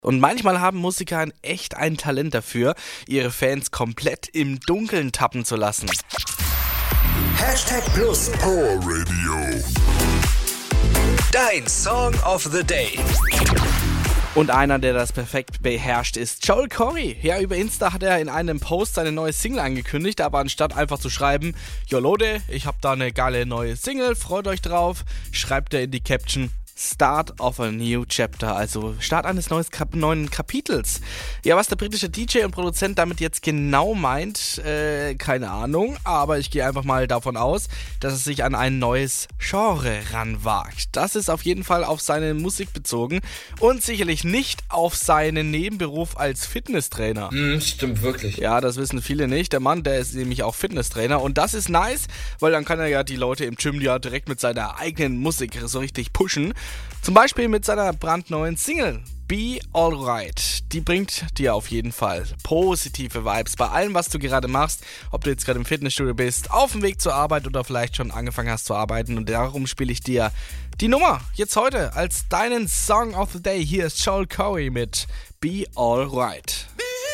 Und manchmal haben Musiker echt ein Talent dafür, ihre Fans komplett im Dunkeln tappen zu lassen. Hashtag Plus Power Radio. Dein Song of the Day. Und einer, der das perfekt beherrscht, ist Joel Corry. Ja, über Insta hat er in einem Post seine neue Single angekündigt, aber anstatt einfach zu schreiben, Jo Leute, ich hab da eine geile neue Single, freut euch drauf, schreibt er in die Caption, Start of a New Chapter, also Start eines neuen Kapitels. Ja, was der britische DJ und Produzent damit jetzt genau meint, keine Ahnung, aber ich gehe einfach mal davon aus, dass es sich an ein neues Genre ranwagt. Das ist auf jeden Fall auf seine Musik bezogen und sicherlich nicht auf seinen Nebenberuf als Fitnesstrainer. Stimmt wirklich. Ja, das wissen viele nicht. Der Mann, der ist nämlich auch Fitnesstrainer und das ist nice, weil dann kann er ja die Leute im Gym ja direkt mit seiner eigenen Musik so richtig pushen. Zum Beispiel mit seiner brandneuen Single Be Alright. Die bringt dir auf jeden Fall positive Vibes bei allem, was du gerade machst. Ob du jetzt gerade im Fitnessstudio bist, auf dem Weg zur Arbeit oder vielleicht schon angefangen hast zu arbeiten. Und darum spiele ich dir die Nummer jetzt heute als deinen Song of the Day. Hier ist Joel Corry mit Be Alright.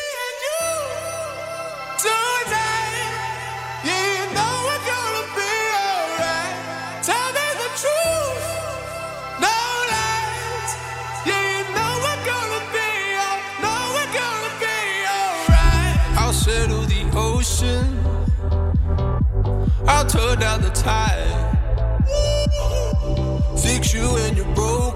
Settle the ocean, I'll turn down the tide, fix you and your broken